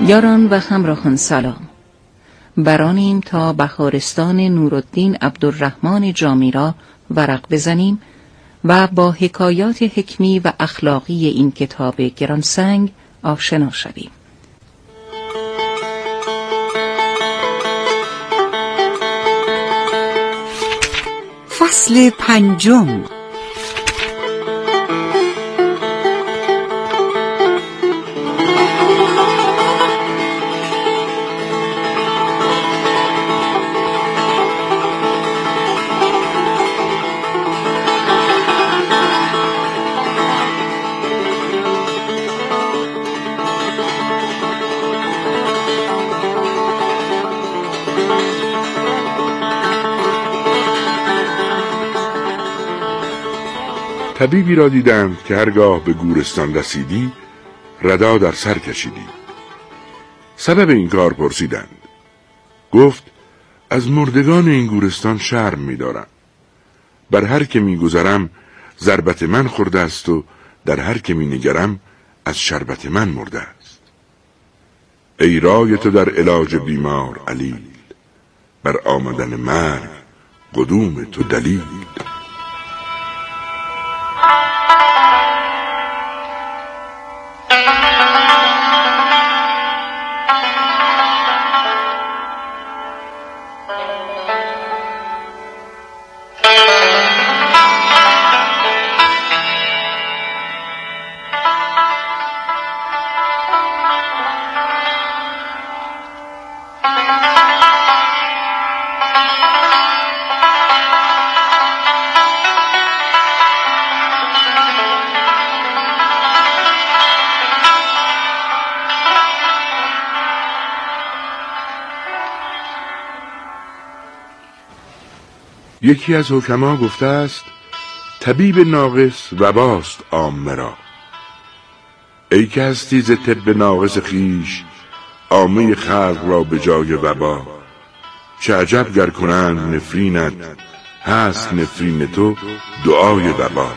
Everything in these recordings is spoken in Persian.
یاران و همراهان سلام. برانیم تا بهارستان نورالدین عبدالرحمن جامی را ورق بزنیم و با حکایات حکمی و اخلاقی این کتاب گرانسنگ آشنا شویم. فصل پنجم. طبیبی را دیدند که هرگاه به گورستان رسیدی ردا در سر کشیدی. سبب این کار پرسیدند. گفت از مردگان این گورستان شرم می‌دارم. بر هر که می‌گذرم ضربت من خورده است و در هر که می‌نگرم از شربت من مرده است. ای رای تو در علاج بیمار علیل، بر آمدن مرگ قدوم تو دلیل. یکی از حکما گفته است طبیب ناقص وباست عامه را. ای که هستی ز طب ناقص خویش عامه خلق را به جای وبا. چه عجب گر کنند نفرینت، هست نفرین تو دعای وبا.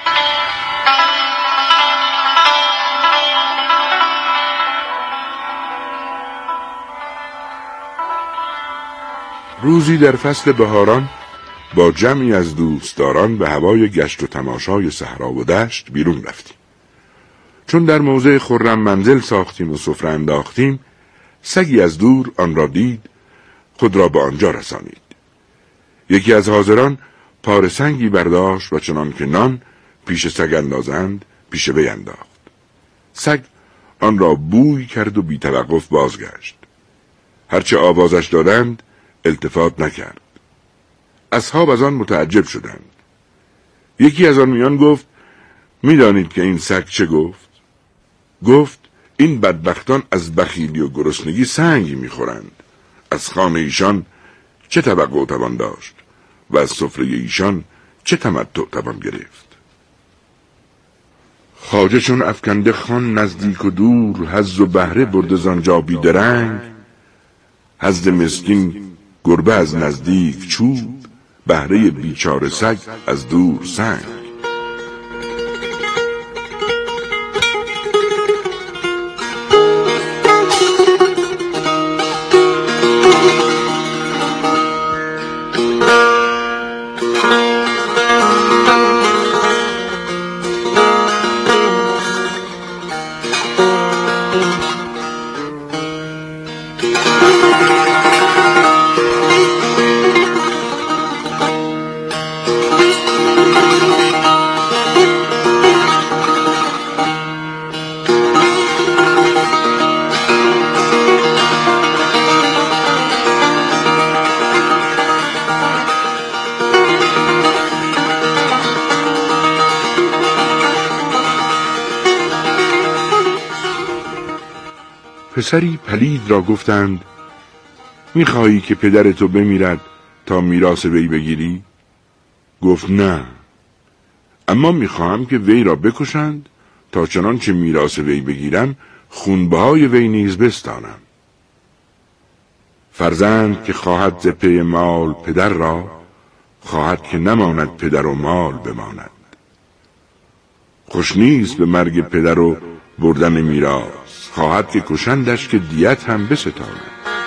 روزی در فصل بهاران با جمعی از دوستداران به هوای گشت و تماشای صحرا و دشت بیرون رفتیم. چون در موضع خرم منزل ساختیم و سفره انداختیم، سگی از دور آن را دید، خود را به آنجا رسانید. یکی از حاضران پاره سنگی برداشت و چنان که نان پیش سگ اندازند پیش وی انداخت. سگ آن را بوی کرد و بی توقف بازگشت. هرچه آوازش دادند التفات نکرد. اصحاب از آن متعجب شدند. یکی از آن میان گفت میدانید که این سگ چه گفت؟ گفت این بدبختان از بخیلی و گرسنگی سنگی میخورند. از خانه ایشان چه توقع توان داشت و از سفره ایشان چه تمتع توان گرفت؟ خواجه چون افکنده خان نزدیک و دور، حظ و بهره برده زانجا بیدرنگ. حظ مسکین گربه از نزدیک چوب، بهره بیچاره سگ از دور سنگ. پسری پلید را گفتند میخواهی که پدر تو بمیرد تا میراث وی بگیری؟ گفت نه، اما میخواهم که وی را بکشند تا چنانچه میراث وی بگیرم خونبهای وی نیز بستانم. فرزند که خواهد ز پی مال پدر را، خواهد که نماند پدر و مال بماند. خوش نیست به مرگ پدر و بردن میراث، خواهد که کشندش که دیت هم بستاند.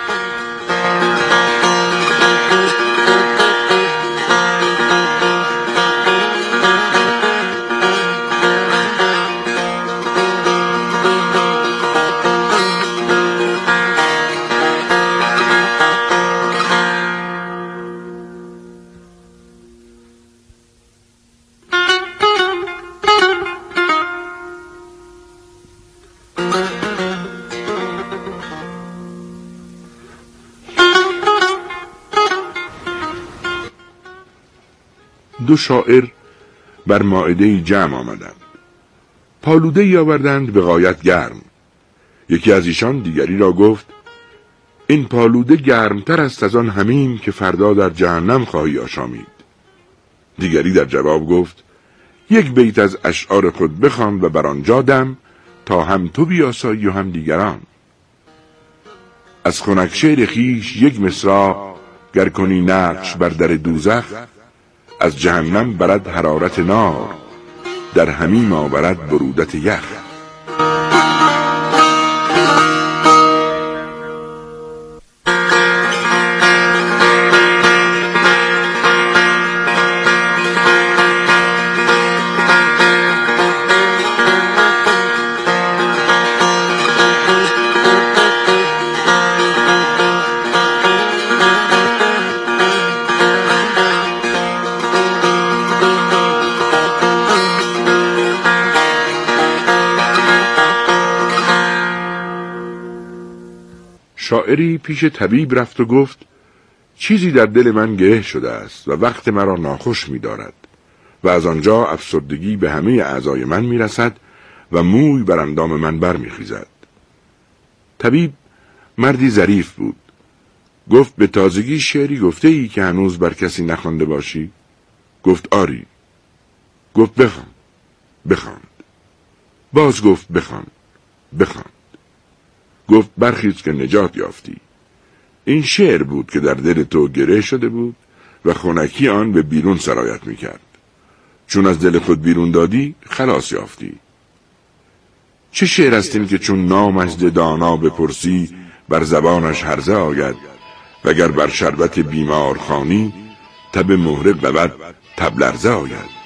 دو شاعر بر مائده جمع آمدند. پالوده آوردند به غایت گرم. یکی از ایشان دیگری را گفت: این پالوده گرمتر است از آن حمیم که فردا در جهنم خواهی آشامید. دیگری در جواب گفت: یک بیت از اشعار خود بخوان و بر آنجا دم، تا هم تو بیاسایی و هم دیگران. از خنک شعر خویش یک مصرع، گر کنی نقش بر در دوزخ، از جهنم برد حرارت نار، در حمیم آورد برودت یخ. شاعری پیش طبیب رفت و گفت: چیزی در دل من گره شده است و وقت مرا ناخوش می دارد و از آنجا افسردگی به همه اعضای من می رسد و موی بر اندام من بر می خیزد. طبیب مردی ظریف بود. گفت: به تازگی شعری گفته ای که هنوز بر کسی نخوانده باشی؟ گفت: آری. گفت: بخوان. بخواند. باز گفت: بخوان. بخواند. گفت: برخیز که نجات یافتی. این شعر بود که در دل تو گره شده بود و خنکی آن به بیرون سرایت میکرد. چون از دل خود بیرون دادی خلاص یافتی. چه شعر است این که چون نامش ز دانا بپرسی، بر زبانش هرزه آید، وگر بر شربت بیمار خوانی، تب مهره بود تب لرزه آید.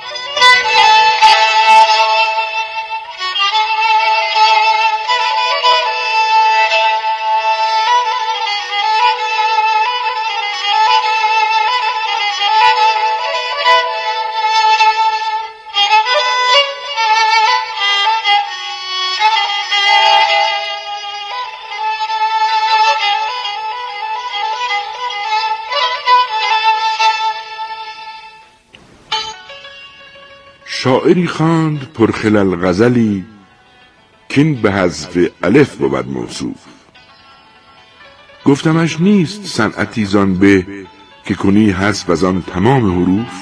شاعری خواند پرخلل غزلی، کین به حذف الف بود موصوف. گفتمش نیست صنعتی زان به، که کنی حذف از آن تمام حروف.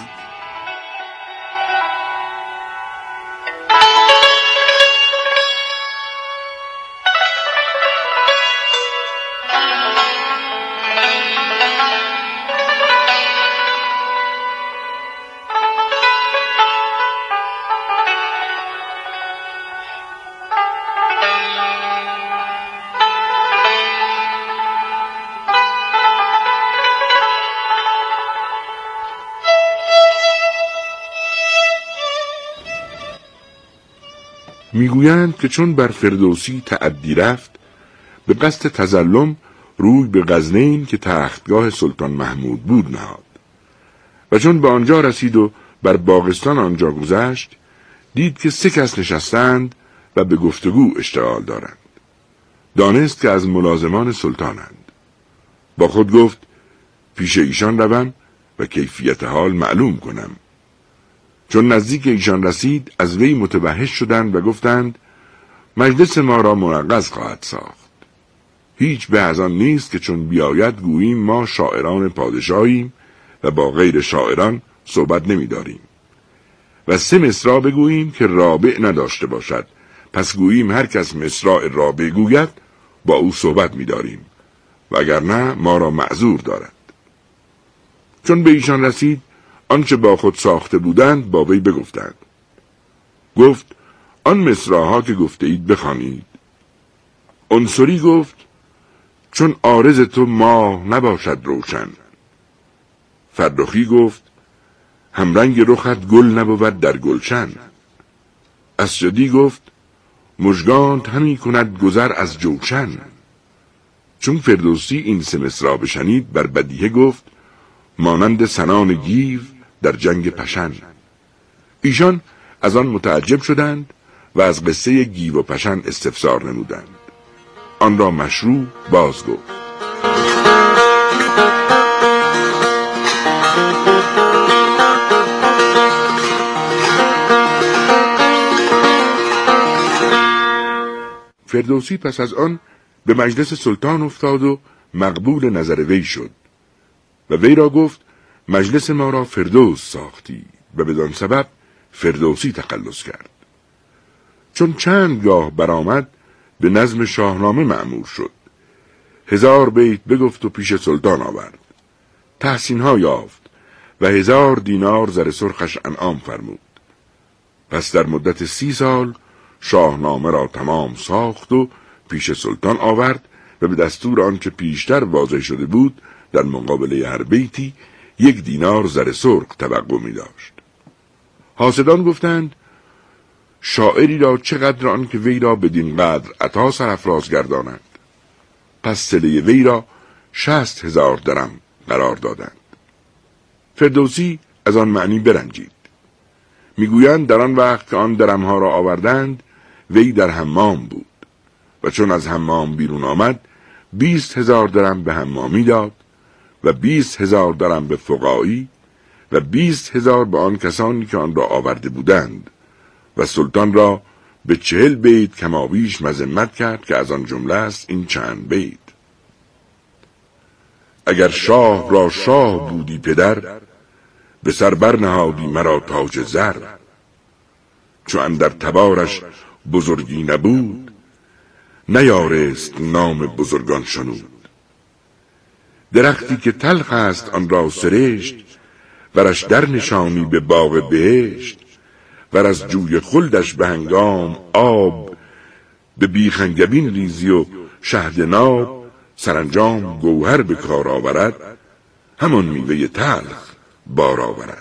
میگویند که چون بر فردوسی تعدی رفت، به قصد تظلم روی به غزنین که تختگاه سلطان محمود بود نهاد و چون به آنجا رسید و بر باغستان آنجا گذشت، دید که 3 کس نشستند و به گفتگو اشتغال دارند. دانست که از ملازمان سلطانند. با خود گفت: پیش ایشان روم و کیفیت حال معلوم کنم. چون نزدیک ایشان رسید، از وی متوحش شدند و گفتند: مجلس ما را منغص خواهد ساخت. هیچ به از آن نیست که چون بیاید گوییم ما شاعران پادشاهیم و با غیر شاعران صحبت نمی داریم و 3 مصرع بگوییم که رابع نداشته باشد، پس گوییم هر کس مصرع رابع گوید با او صحبت می داریم و اگر نه ما را معذور دارد. چون به ایشان رسید، آنچه با خود ساخته بودند با وی بگفتند. گفت: آن مصرع‌ها که گفته اید بخوانید. عنصری گفت چون عارض تو ماه نباشد روشن. فرخی گفت همرنگ رخت گل نبود در گلشن. اسجدی گفت مژگانت همی کند گذر از جوشن. چون فردوسی این سه مصرع بشنید بر بدیهه گفت مانند سنان گیو در جنگ پشن. ایشان از آن متعجب شدند و از قصه گیو و پشن استفسار نمودند. آن را مشروع باز گفت. فردوسی پس از آن به مجلس سلطان افتاد و مقبول نظر وی شد و وی را گفت مجلس ما را فردوس ساختی و بدان سبب فردوسی تخلص کرد. چون چند گاه برآمد به نظم شاهنامه مأمور شد. 1000 بیت بگفت و پیش سلطان آورد. تحسین‌ها یافت و 1000 دینار زر سرخش انعام فرمود. پس در مدت 30 سال شاهنامه را تمام ساخت و پیش سلطان آورد و به دستور آنچه پیشتر واضح شده بود در مقابله هر بیتی 1 دینار زر سرخ توقع می داشت. حاسدان گفتند شاعری را چقدر آن که وی را بدین قدر عطا سرافراز گرداند. پس صله وی را 60,000 درم قرار دادند. فردوسی از آن معنی برنجید. میگویند در آن وقت که آن درمها را آوردند وی در حمام بود و چون از حمام بیرون آمد 20,000 درم به حمامی داد و 20,000 درم به فقایی و 20,000 به آن کسانی که آن را آورده بودند و سلطان را به 40 بیت کمابیش مذمت کرد که از آن جمله است این چند بیت: اگر شاه را شاه بودی پدر، به سر برنهادی مرا تاج زر. چو اندر تبارش بزرگی نبود، نیارست نام بزرگان شنود. درختی که تلخ است آن را سرشت، ورش در نشانی به باغ بهشت. ور از جوی خلدش به هنگام آب، به بیخنگبین ریزی و شهد ناب. سرانجام گوهر به کار آورد، همان میوه تلخ بار آورد.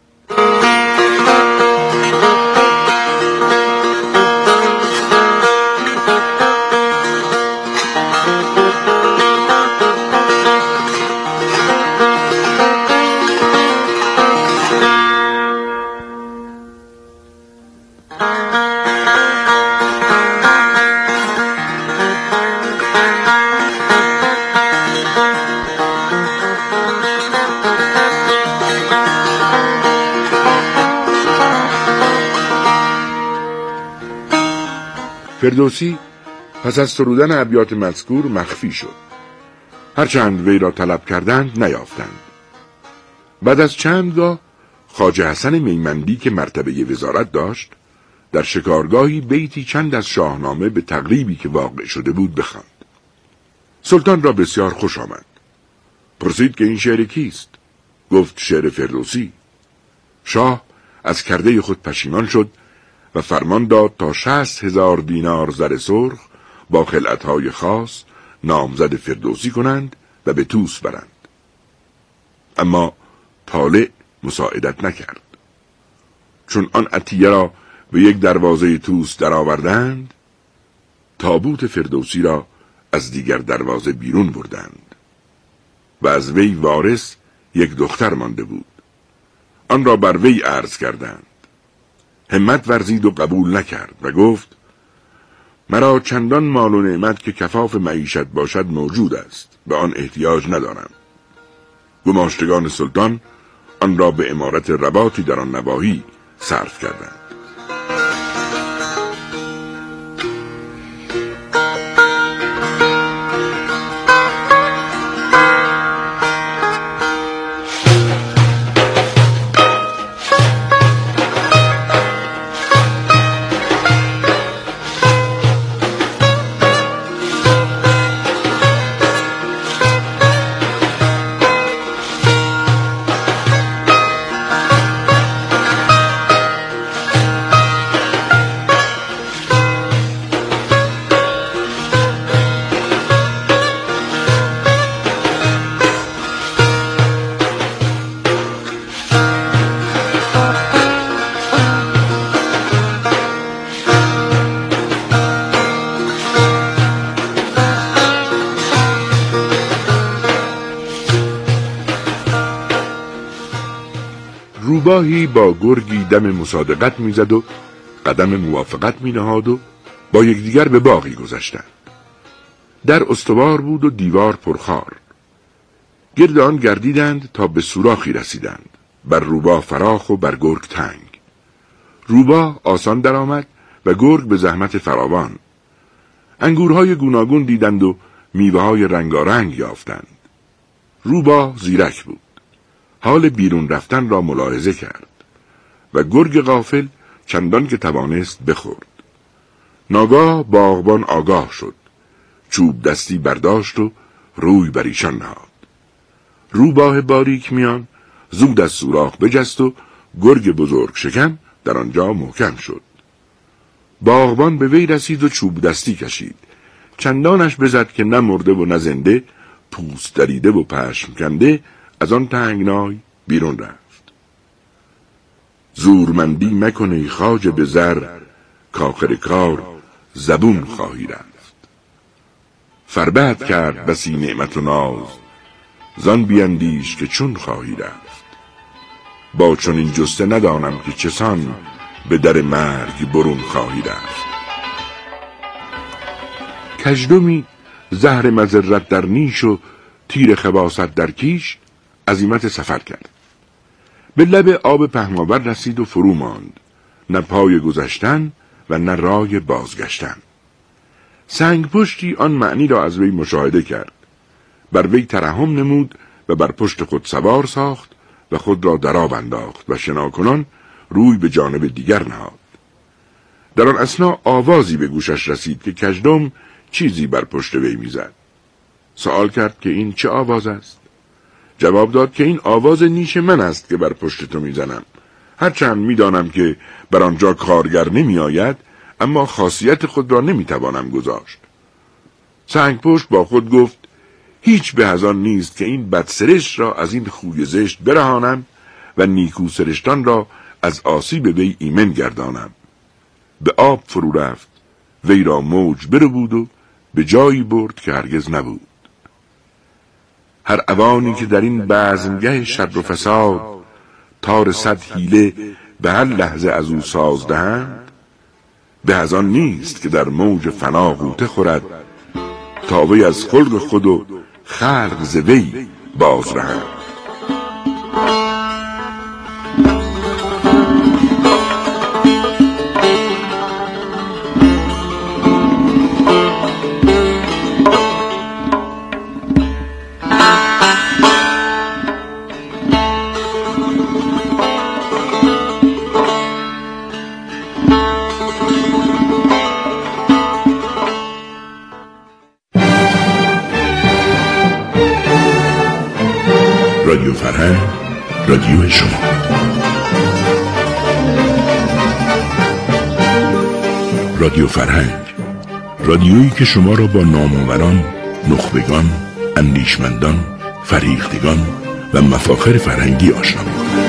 فردوسی پس از سرودن ابیات مذکور مخفی شد. هرچند وی را طلب کردند نیافتند. بعد از چندگاه خواجه حسن میمندی که مرتبه وزارت داشت در شکارگاهی بیتی چند از شاهنامه به تقریبی که واقع شده بود بخواند. سلطان را بسیار خوش آمد. پرسید که این شعر کیست؟ گفت شعر فردوسی. شاه از کرده خود پشیمان شد و فرمان داد تا 60,000 دینار زر سرخ با خلعتهای خاص نامزد فردوسی کنند و به طوس برند. اما طالع مساعدت نکرد. چون آن عطیه را به یک دروازه طوس درآوردند، تابوت فردوسی را از دیگر دروازه بیرون بردند و از وی وارث یک دختر مانده بود. آن را بر وی عرض کردند. همت ورزید و قبول نکرد و گفت مرا چندان مال و نعمت که کفاف معیشت باشد موجود است، به آن احتیاج ندارم. گماشتگان سلطان آن را به امارت رباطی در آن نواحی صرف کردند. روباهی با گرگی دم مصادقت میزد و قدم موافقت مینهاد و با یکدیگر به باغی گذشتند. در استوار بود و دیوار پرخار. گرد آن گردیدند تا به سوراخی رسیدند، بر روباه فراخ و بر گرگ تنگ. روباه آسان درآمد و گرگ به زحمت فراوان. انگورهای گوناگون دیدند و میوه‌های رنگارنگ یافتند. روباه زیرک بود. حال بیرون رفتن را ملاحظه کرد و گرگ غافل چندان که توانست بخورد. ناگاه باغبان آگاه شد. چوب دستی برداشت و روی بر ایشان نهاد. روباه باریک میان زود از سوراخ بجست و گرگ بزرگ شکم در آنجا محکم شد. باغبان به وی رسید و چوب دستی کشید. چندانش بزد که نه مرده و نه زنده، پوست دریده و پشم کنده از آن تنگنای بیرون رفت. زورمندی مکنی خواجه به زر، کاخر کار زبون خواهی رفت. فربهت کرد بسی نعمت و ناز، زان بیندیش که چون خواهی رفت. با چون این جسته ندانم که چسان، به در مرگ برون خواهی رفت. کژدمی زهر مضرت در نیش و تیر خباثت در کیش عزیمت سفر کرد. به لب آب پهماور رسید و فرو ماند، نه پای گذشتن و نه رای بازگشتن. سنگ پشتی آن معنی را از وی مشاهده کرد. بر وی ترحم نمود و بر پشت خود سوار ساخت و خود را در آب انداخت و شناکنان روی به جانب دیگر نهاد. در آن اثنا آوازی به گوشش رسید که کژدم چیزی بر پشت وی میزد. سوال کرد که این چه آواز است؟ جواب داد که این آواز نیش من است که بر پشت تو میزنم. هرچند میدانم که بر آنجا کارگر نمی آید، اما خاصیت خود را نمیتوانم گذاشت. سنگ پشت با خود گفت هیچ به از آن نیست که این بدسرشت را از این خوی زشت برهانم و نیکو سرشتان را از آسیب وی ایمن گردانم. به آب فرو رفت، وی را موج بربود و به جایی برد که هرگز نبود. هر اوانی که در این بزمگه شر و فساد، تار 100 حیله به هر لحظه از او ساز دهند، به از آن نیست که در موج فنا غوطه خورد، تا وی از خلق خود و خلق ز وی باز رهند. رادیو فرهنگ، رادیو شما. رادیو فرهنگ، رادیویی که شما را با نامآوران، نخبگان، اندیشمندان، فریختگان و مفاخر فرهنگی آشنا می‌کند.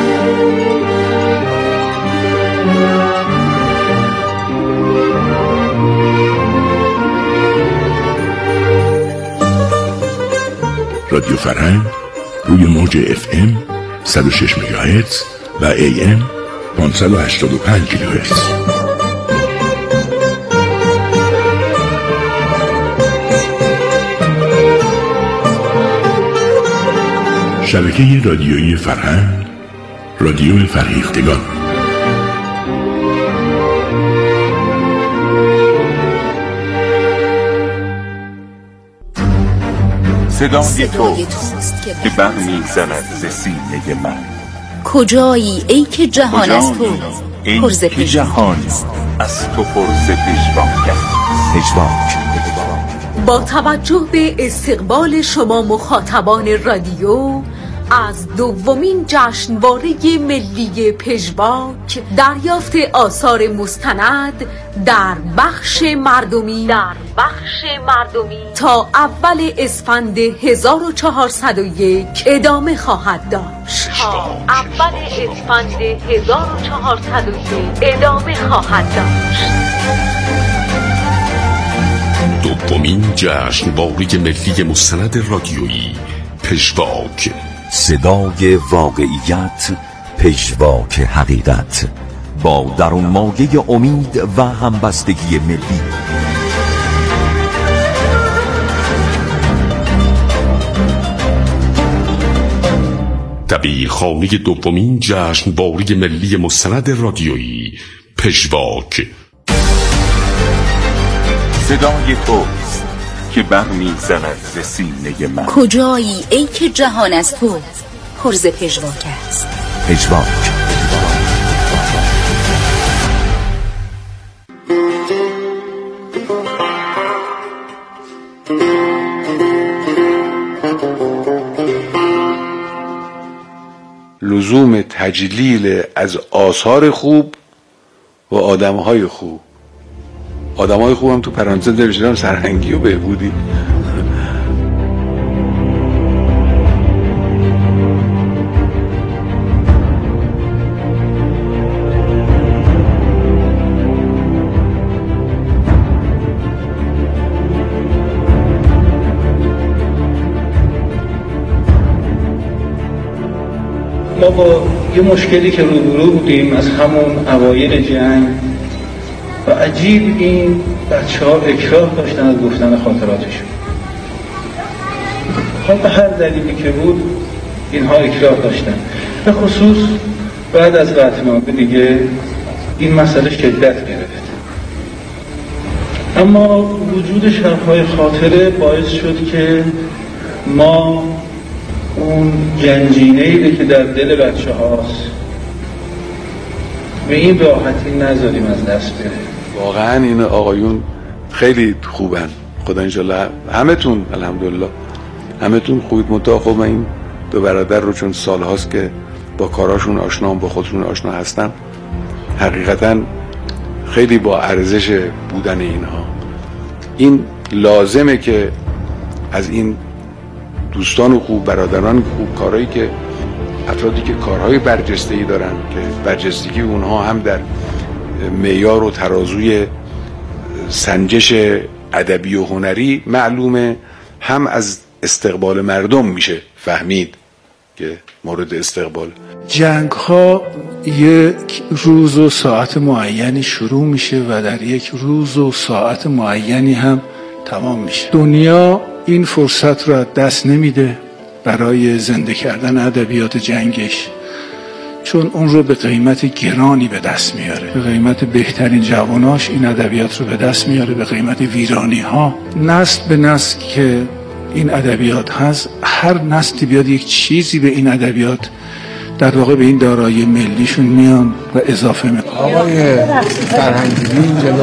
رادیو فرهنگ روی موج FM 106 مگاهرتز و AM 585 کیلوهرتز. شبکه رادیویی فرهنگ، رادیو فریختگان. صدای توست که برمی زند ز سینه من. کجایی ای که جهان از تو پرز ای که جهان از تو پرز پژواک. با توجه به استقبال شما مخاطبان رادیو از دومین جشنواره ملی پژواک، دریافت آثار مستند در بخش مردمی تا اول اسفند 1401 ادامه خواهد داشت. دومین جشنواره ملی مستند رادیویی پژواک، صدای واقعیت پژواک حقیقت با درون مایه امید و همبستگی ملی. دبیرخانه دومین جشنواره ملی مستند رادیویی پژواک. صدای توست که برمی‌زند ز سینه من. کجایی ای که جهان از تو پر ز پژواک است. پژواک. لزوم تجلیل از آثار خوب و آدم‌های خوب. آدم‌های خوب هم تو پرانتز نوشتم سرهنگی و بهبودی. ما با یه مشکلی که روبرو بودیم از همون اوایل جنگ و عجیب این بچه‌ها اکراه داشتن از گفتن خاطراتشون. به هر دلیلی که بود اینها اکراه داشتن. به خصوص بعد از قطعنامه دیگه این مسئله شدت گرفت. اما وجود شب‌های خاطره باعث شد که ما اون گنجینه‌ای که در دل بچه هاست به این راحتی نذاریم از دست بره. واقعا این آقایون خیلی خوبن، خدا انشالله همتون الحمدلله همتون خوبید. منتها خب من این دو برادر رو چون سال هاست که با کاراشون آشنام، با خودشون آشنا هستم، حقیقتا خیلی با ارزش بودن اینها. این لازمه که از این دوستان خوب، برادران خوب، کارهایی که افرادی که کارهای برجسته‌ای دارن که برجستگی اونها هم در معیار و ترازوی سنجش ادبی و هنری معلومه، هم از استقبال مردم میشه فهمید که مورد استقبال. جنگ ها یک روز و ساعت معینی شروع میشه و در یک روز و ساعت معینی هم تمام میشه. دنیا این فرصت را دست نمیده برای زنده کردن ادبیات جنگش، چون اون رو به قیمت گرانی به دست میاره، به قیمت بهترین جواناش این ادبیات رو به دست میاره، به قیمت ویرانی ها. نسل به نسل که این ادبیات هست، هر نسلی بیاد یک چیزی به این ادبیات در واقع به این دارایی ملیشون میان و اضافه میکنن. آقای فرهنگی جلو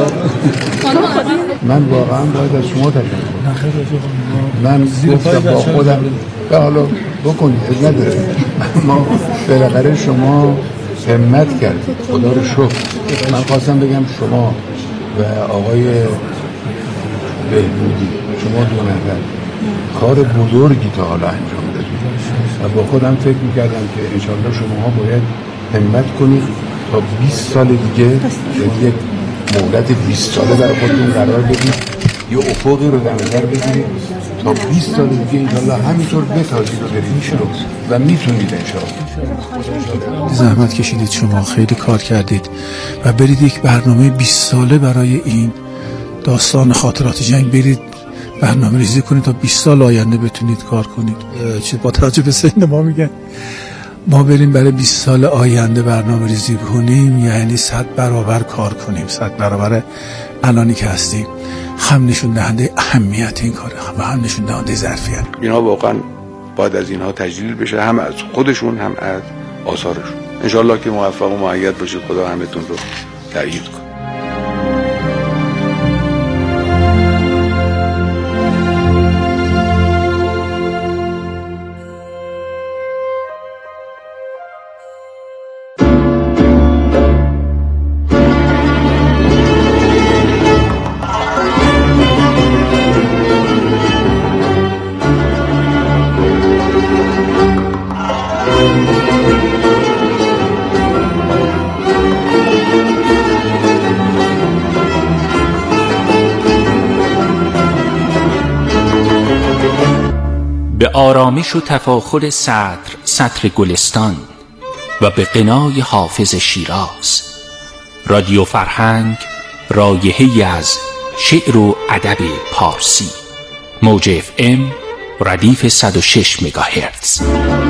من واقعا باید از شما تشکر کنم. من گفتم با خودم به حالا بکنید از نداره، ما بالاخره شما همت کردید، خدا رو شکر. من خواستم بگم شما و آقای بهبودی، شما دو نفر کار بزرگی تا حالا انجام دادید و با خودم فکر میکردم که انشالله شماها باید همت کنید تا 20 سال دیگه یک مهلت 20 ساله برای خودتون قرار بدید، یه افقی رو در نظر بگیرید تا 20 سال دیگه انشالله همینطور بسازید و برید شروع و میتونید انشالله. زحمت کشیدید، شما خیلی کار کردید و برید یک برنامه 20 ساله برای این داستان خاطرات جنگ برید برنامه ریزی کنید تا 20 سال آینده بتونید کار کنید. چه با توجه به سن ما میگن ما بریم برای 20 سال آینده برنامه ریزی کنیم، یعنی 100 برابر کار کنیم، 100 برابر الانی که هستیم. هم نشون دهنده اهمیت این کاره و هم نشون دهنده ظرفیت. اینها واقعا باید از اینها تجلیل بشه، هم از خودشون هم از آثارشون. انشالله که موفق و مؤید باشید. خدا همتون رو تأیید کنه. به آرامش و تفاخر سطر گلستان و به غنای حافظ شیراز. رادیو فرهنگ رایحه‌ای از شعر و ادب پارسی. موج FM ردیف 106 مگاهرتز.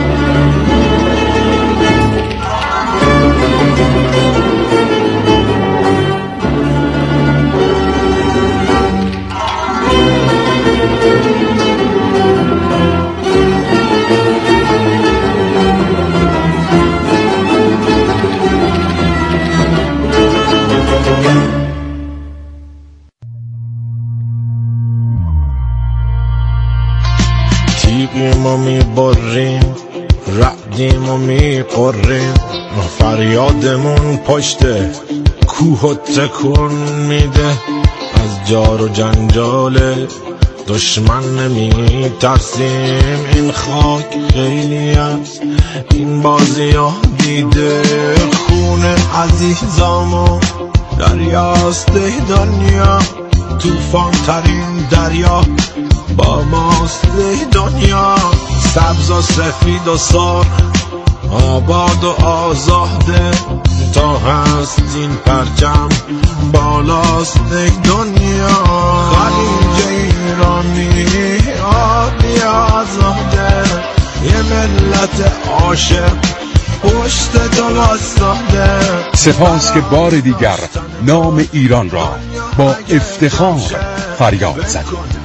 ما میبریم رعدیم و میقریم فریادمون پشت کوه و تکون میده از جار و جنجال دشمن نمیترسیم این خاک خیلی از این بازی ها دیده خون عزیزامو دریاست دنیا توفان ترین دریا با ماست دنیا سبز و سفید و سر آباد و آزاده تا هست این پرچم بالاست دنیا خلیج ایرانی آبی آزاده یه ملت عاشق پشت تو واسطاده. سپاس که بار دیگر نام ایران را با افتخار فریاد زدید.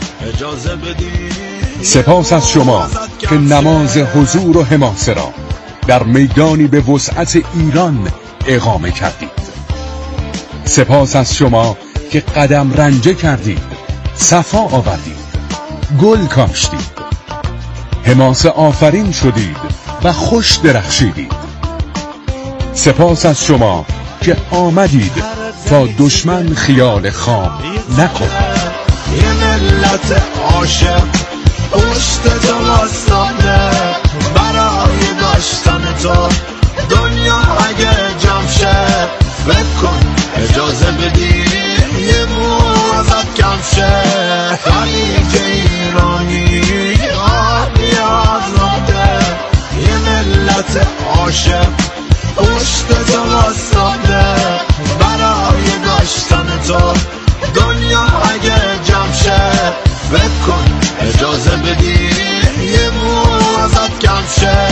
سپاس از شما که نماز حضور و حماسه را در میدانی به وسعت ایران اقامه کردید. سپاس از شما که قدم رنجه کردید، صفا آوردید، گل کاشتید، حماسه آفرین شدید و خوش درخشیدید. سپاس از شما که آمدید تا دشمن خیال خام نکند. یه ملت عاشق پشت تو واسطاده برای داشتن تو دنیا اگه جمع شه فکر کن اجازه بدی یه مو ازت کم شه خلیج ایرانی آبی آزاده یه ملت عاشق پشت تو واسطاده برای داشتن تو دنیا اگه جمع شه فکر کن اجازه بدی یه مو ازت کم شه.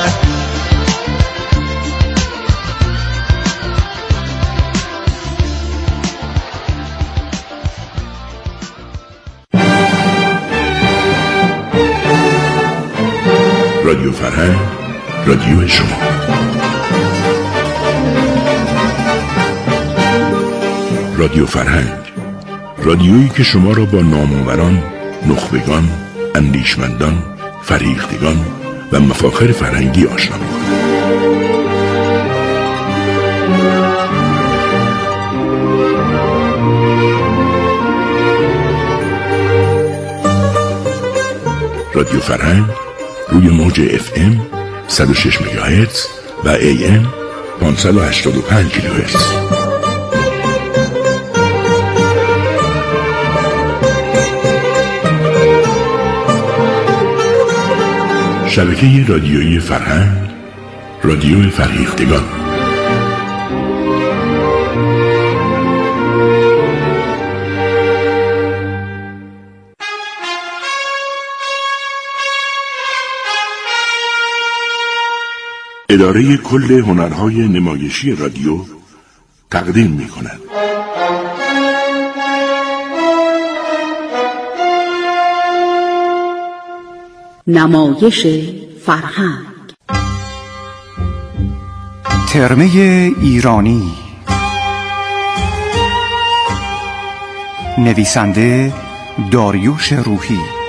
رادیو فرهنگ، رادیو شما. رادیو فرهنگ، رادیویی که شما را با نامآوران، نخبگان، اندیشمندان، فریختگان و مفاخر فرهنگی آشنا می‌کند. رادیو فرهنگ روی موج FM 106 مگاهرتز و AM 585 کیلوهرتز. شبکه رادیویی فرهنگ، رادیو فریختگان. اداره کل هنرهای نمایشی رادیو تقدیم می‌کند. نمایش فرهنگ. ترمه ایرانی. نویسنده داریوش روحی.